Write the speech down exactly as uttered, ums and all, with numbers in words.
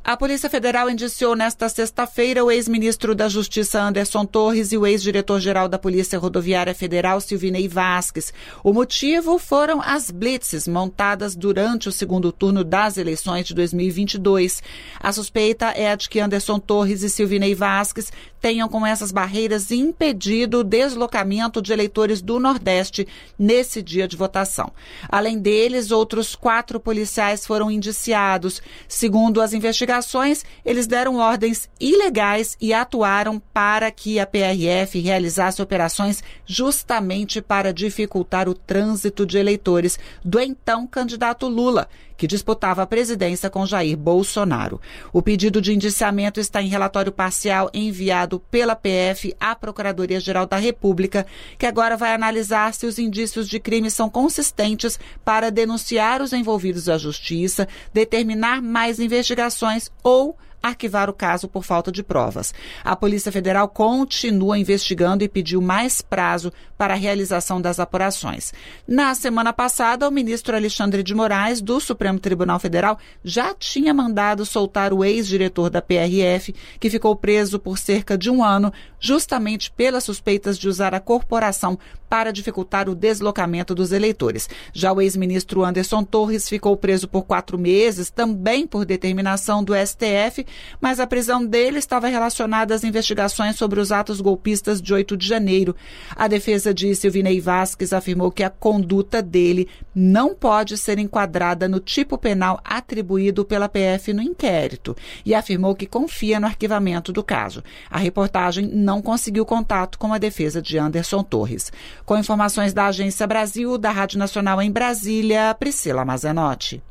A Polícia Federal indiciou nesta sexta-feira o ex-ministro da Justiça Anderson Torres e o ex-diretor-geral da Polícia Rodoviária Federal Silvinei Vasquez. O motivo foram as blitzes montadas durante o segundo turno das eleições de dois mil e vinte e dois. A suspeita é a de que Anderson Torres e Silvinei Vasquez tenham com essas barreiras impedido o deslocamento de eleitores do Nordeste nesse dia de votação. Além deles, outros quatro policiais foram indiciados. Segundo as investigações, eles deram ordens ilegais e atuaram para que a P R F realizasse operações justamente para dificultar o trânsito de eleitores do então candidato Lula, que disputava a presidência com Jair Bolsonaro. O pedido de indiciamento está em relatório parcial enviado pela P F à Procuradoria-Geral da República, que agora vai analisar se os indícios de crime são consistentes para denunciar os envolvidos à Justiça, determinar mais investigações ou arquivar o caso por falta de provas. A Polícia Federal continua investigando e pediu mais prazo para a realização das apurações. Na semana passada, o ministro Alexandre de Moraes, do Supremo Tribunal Federal, já tinha mandado soltar o ex-diretor da P R F, que ficou preso por cerca de um ano, justamente pelas suspeitas de usar a corporação para dificultar o deslocamento dos eleitores. Já o ex-ministro Anderson Torres ficou preso por quatro meses, também por determinação do S T F, mas a prisão dele estava relacionada às investigações sobre os atos golpistas de oito de janeiro. A defesa de Silvinei Vasquez afirmou que a conduta dele não pode ser enquadrada no tipo penal atribuído pela P F no inquérito e afirmou que confia no arquivamento do caso. A reportagem não conseguiu contato com a defesa de Anderson Torres. Com informações da Agência Brasil, da Rádio Nacional em Brasília, Priscila Mazenotti.